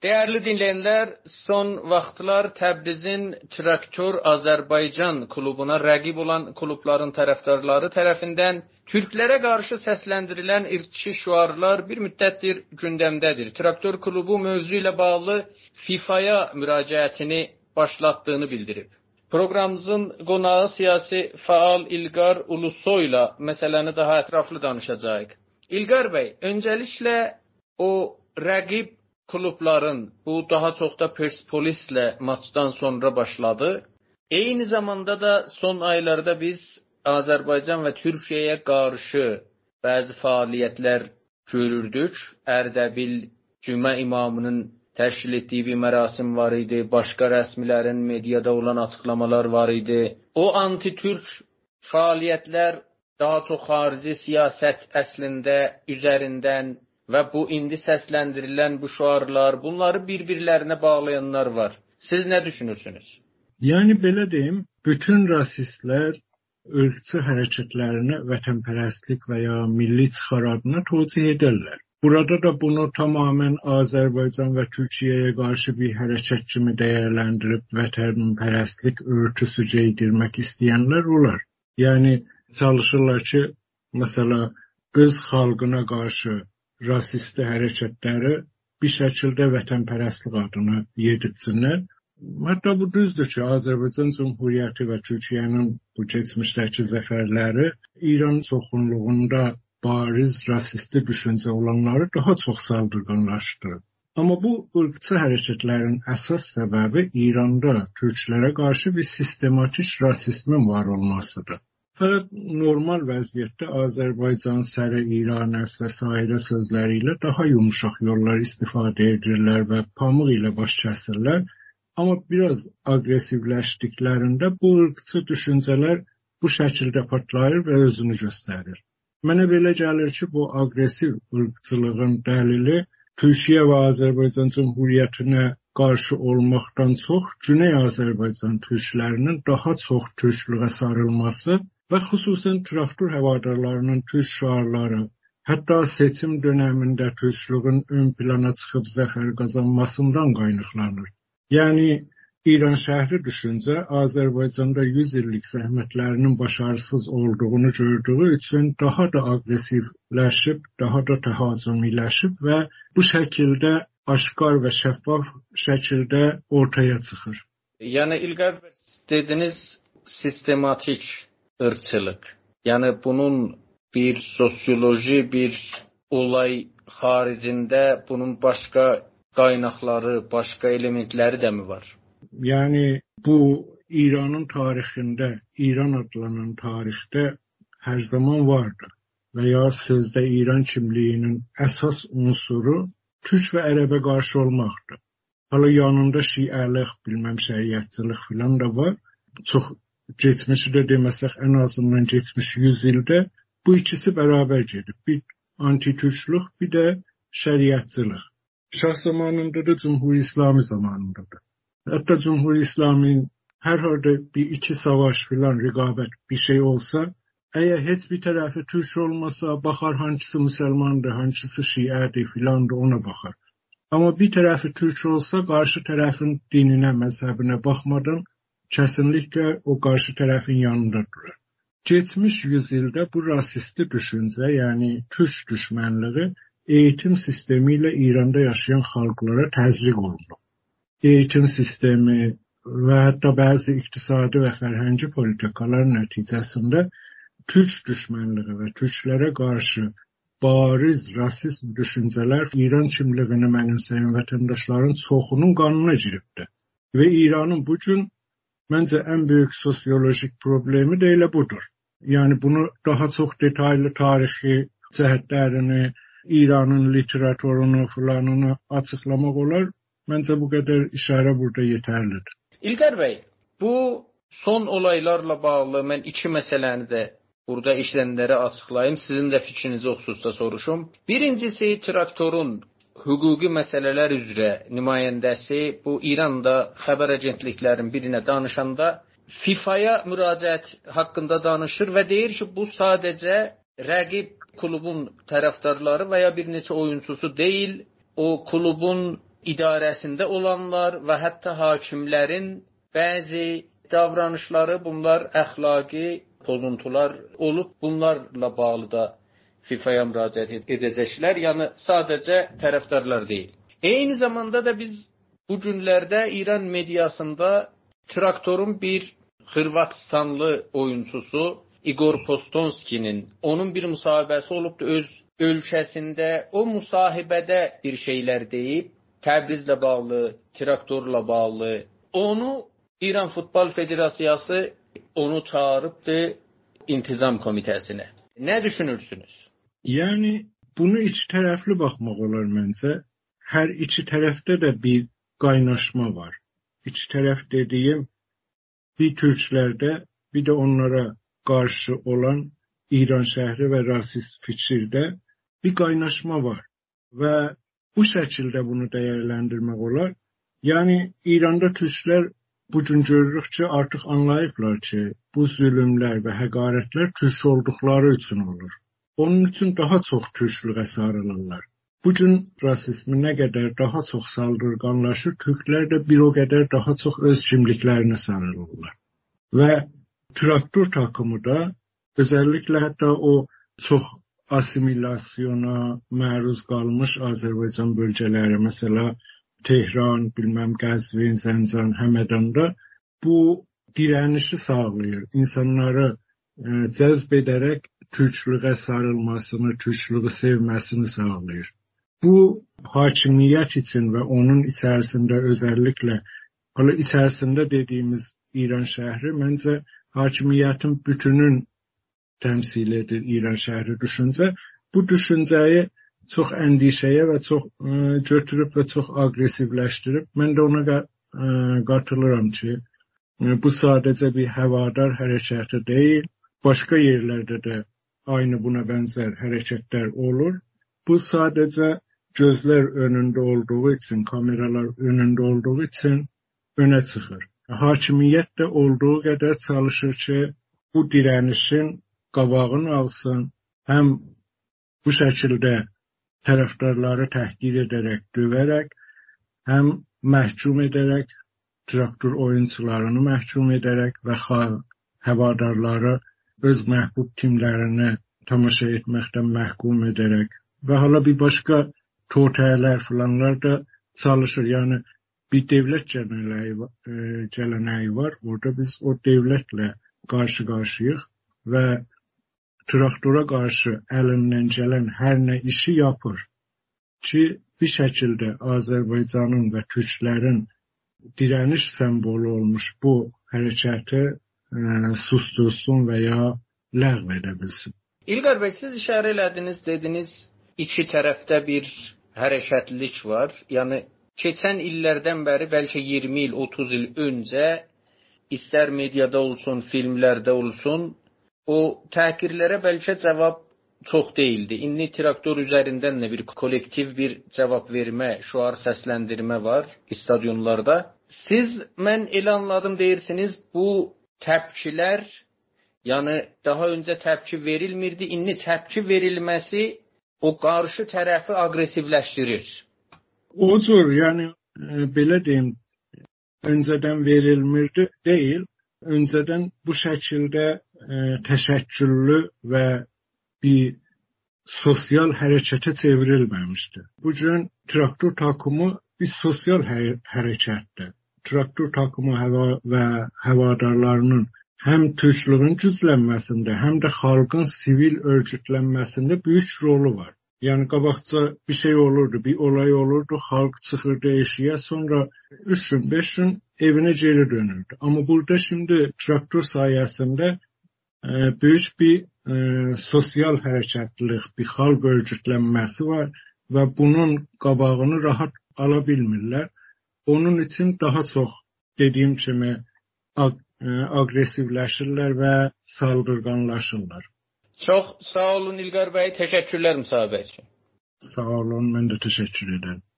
Değerli dinleyenler, son vaxtlar Təbrizin Traktor Azərbaycan klubuna rəqib olan klubların tərəfdarları tərəfindən türklərə qarşı səsləndirilən irqçi şüarlar bir müddətdir gündəmdədir. Traktor klubu mövzu ilə bağlı FIFA'ya müraciətini başlatdığını bildirib. Proqramımızın qonağı siyasi faal İlqar Ulusoy ilə məsələni daha ətraflı danışacağıq. İlqar bəy, öncəliklə o rəqib klubların bu daha çox da Persepolislə maçdan sonra başladı. Eyni zamanda da son aylarda biz Azərbaycan və Türkiyəyə qarşı bəzi fəaliyyətlər görürdük. Ərdəbil Cümə imamının təşkil etdiyi bir mərasim var idi. Başqa rəsmilərin mediada olan açıqlamalar var idi. O anti-türk fəaliyyətlər daha çox xarici siyasət əslində üzərindən və bu indi səsləndirilən bu şüarlar, bunları bir-birlərinə bağlayanlar var. Siz nə düşünürsünüz? Yəni belə deyim, bütün rasistlər ırqçı hərəkətlərini vətənpərəstlik və ya milli çıxar adına tövcih edirlər. Burada da bunu tamamilə Azərbaycan və Türkiyəyə qarşı bir hərəkət kimi dəyərləndirib vətənpərəstlik örtüsü geydirmək istəyənlər olar. Yəni çalışırlar ki, məsələ öz xalqına qarşı rasisti hərəkətləri bir şəkildə vətənpərəstlik adına yedirtsinlər. Hətta bu düzdür ki, Azərbaycan Cümhuriyyəti və Türkiyənin bu keçmişdəki zəfərləri İran çoxunluğunda bariz rasisti düşüncə olanları daha çox saldırganlaşdırır. Amma bu ırqçı hərəkətlərin əsas səbəbi İranda türklərə qarşı bir sistematik rasizmin var olmasıdır. Fəqət normal vəziyyətdə Azərbaycan, Sərə, İranə və s. sözləri ilə daha yumuşaq yollar istifadə edirlər və pamıq ilə baş kəsirlər. Amma biraz aqressivləşdiklərində bu ırqçı düşüncələr bu şəkildə patlayır və özünü göstərir. Mənə belə gəlir ki, bu aqressiv ırqçılığın dəlili Türkiyə və Azərbaycan Cümhuriyyətinə qarşı olmaqdan çox Güney Azərbaycan türklərinin daha çox türklüğə sarılması və xüsusən traktor həvadarlarının türk şüarları, hətta seçim dönəmində türklüğün ön plana çıxıb zəfər qazanmasından qaynaqlanır. Yəni, İran şəhri düşüncə Azərbaycanda 100 illik zəhmətlərinin başarısız olduğunu gördüyü üçün daha da aqressivləşib, daha da təhacümiləşib və bu şəkildə aşkar və şəffaf şəkildə ortaya çıxır. Yəni, İlqar bəy, dediniz sistematik ırqçılıq. Yəni bunun bir sosioloji, bir olay xaricində bunun başqa qaynaqları, başqa elementləri də mi var? Yəni bu İranın tarixində, İran adlanan tarixdə hər zaman vardı. Və ya sözdə İran kimliyinin əsas unsuru türk və ərəbə qarşı olmaqdır. Hala yanında şiəlik, bilməm şəriətçilik filan da var. Çox geçmişi də deməsək, ən azından geçmiş 100 ildə bu ikisi bərabər gedib. Bir anti-türklük, bir də şəriətçilik. Şah zamanında da Cumhur İslami zamanında da. Hətta Cumhur İslami'nin hər halda bir iki savaş filan, rəqabət bir şey olsa, əgər heç bir tərəfi türk olmasa, baxar hansısı müsəlmandır, hansısı şiədir filandır, ona baxar. Amma bir tərəfi türk olsa, qarşı tərəfin dininə, məzhəbinə baxmadan kesinlikle o karşı tərəfin yanında durur. Geçmiş yüzyılda bu rasisti düşüncə, yəni Türk düşmənliyi eğitim sistemiyle İranda yaşayan xalqlara təzyiq olunur. Eğitim sistemi və hətta bəzi iqtisadi və fərhəngi politikalar nəticəsində Türk düşmənliyi və türklərə qarşı bariz rasizm düşüncələr İran kimliyini mənimsəyən vətəndaşların çoxunun qanına giribdir. Və İranın bugün məncə ən böyük sosiolojik problemi də elə budur. Yəni bunu daha çox detaylı tarixi cəhətlərini, İranın literaturunu filanını açıqlamaq olar. Məncə bu qədər işarə burada yetərlidir. İlqar bəy, bu son olaylarla bağlı mən iki məsələni də burada işlənənlərə açıqlayım. Sizin də fikrinizi o xüsusda soruşum. Birincisi, traktorun hüquqi məsələlər üzrə nümayəndəsi bu İranda xəbər agentliklərinin birinə danışanda FIFA'ya müraciət haqqında danışır və deyir ki, bu sadəcə rəqib klubun tərəfdarları və ya bir neçə oyunçusu deyil, o klubun idarəsində olanlar və hətta hakimlərin bəzi davranışları, bunlar əxlaqi pozuntular olub, bunlarla bağlı da FİFA-ya müraciət edəcəklər. Yəni sadəcə tərəfdarlar deyil. Eyni zamanda da biz bu günlərdə İran mediasında Traktorun bir Hırvatistanlı oyunçusu Igor Postonskinin, onun bir müsahibəsi olubdu öz ölkəsində. O müsahibədə bir şeylər deyib, Təbrizlə bağlı, Traktorla bağlı. Onu İran Futbol Federasiyası onu çağırıbdı İntizam Komitəsinə. Nə düşünürsünüz? Yəni bunu iki tərəfli baxmaq olar məncə. Hər iki tərəfdə də bir qaynaşma var. İki tərəf dediyim bir türklərdə, bir də onlara qarşı olan İran şəhri və rasist fikirdə bir qaynaşma var. Və bu şəkildə bunu dəyərləndirmək olar. Yəni İranda türklər bu gün görürük ki, artıq anlayıblar ki, bu zülmlər və həqarətlər türk olduqları üçün olur. Onun üçün daha çox türklüğə sarılırlar. Bu gün rasizmi nə qədər daha çox saldırganlaşır, türklər də bir o qədər daha çox öz kimliklərinə sarılırlar. Və Traktor takımı da özəlliklə hətta o çox assimilasyona məruz qalmış Azərbaycan bölgələri, məsələ Tehran, Qəzvin, Zəncan, Həmədanda bu dirənişi sağlayır. İnsanları cəzb edərək türklüğə sarılmasını, türklüğü sevməsini sağlayır. Bu hakimiyyət üçün və onun içərisində özəlliklə, hala içərisində dediyimiz İran şəhri məncə hakimiyyətin bütünün təmsil edir İran şəhri düşüncə. Bu düşüncəyi çox əndişəyə və çox götürüb və çox aqressivləşdirib. Mən də ona qatılıram ki, bu sadəcə bir həvadar hərəkəti deyil. Başqa yerlərdə də aynı buna bənzər hərəkətlər olur. Bu sadəcə gözlər önündə olduğu üçün, kameralar önündə olduğu üçün önə çıxır. Hakimiyyət də olduğu qədər çalışır ki, bu dirənişin qabağını alsın, həm bu şəkildə tərəfdarları təhqir edərək, döyərək, həm məhkum edərək, Traktor oyunçularını məhkum edərək və həvadarları öz məhbub timlərini tamaşa etməkdən məhkum edərək və hala bir başqa totəyələr filanlar da çalışır. Yəni bir dövlət gələnəyi var. Orada biz o dövlətlə qarşı-qarşıyıq və Traktora qarşı əlindən gələn hər nə işi yapır ki, bir şəkildə Azərbaycanın və türklərin dirəniş simvolu olmuş bu hərəkəti sustursun və ya ləğv edə bilsin. İlqar bəy, siz işarə elədiniz, dediniz, iki tərəfdə bir hərəkətlilik var. Yəni keçən illərdən bəri, bəlkə 20 il, 30 il öncə istər mediada olsun, filmlərdə olsun, o təhqirlərə bəlkə cavab çox deyildi. İndi Traktor üzərindən də bir kollektiv bir cavab vermə, şüar səsləndirmə var stadionlarda. Siz, mən elə anladım deyirsiniz, bu təpkilər, yəni daha öncə təpki verilmirdi, indi təpki verilməsi o qarşı tərəfi aqressivləşdirir. O cür, yəni belə deyim, öncədən verilmirdi deyil, öncədən bu şəkildə təşəkküllü və bir sosial hərəkətə çevrilməmişdi. Bugün Traktor takımı bir sosial hərəkətdir. Traktor takımı və həvadarlarının həm türklüğün güclənməsində, həm də xalqın sivil örgütlənməsində böyük rolu var. Yəni qabaqca bir şey olurdu, bir olay olurdu, xalq çıxırdı eşiyə, sonra 3 gün, 5 gün evinə geri dönürdü. Amma burada şimdi Traktor sayəsində böyük bir sosial hərəkətlilik, bir xalq örgütlənməsi var və bunun qabağını rahat ala bilmirlər. Onun üçün daha çox dediyim kimi aqressivləşirlər və saldırganlaşırlar. Çox sağ olun İlqar bəy, təşəkkürlər müsahibə üçün. Sağ olun, mən də təşəkkür edirəm.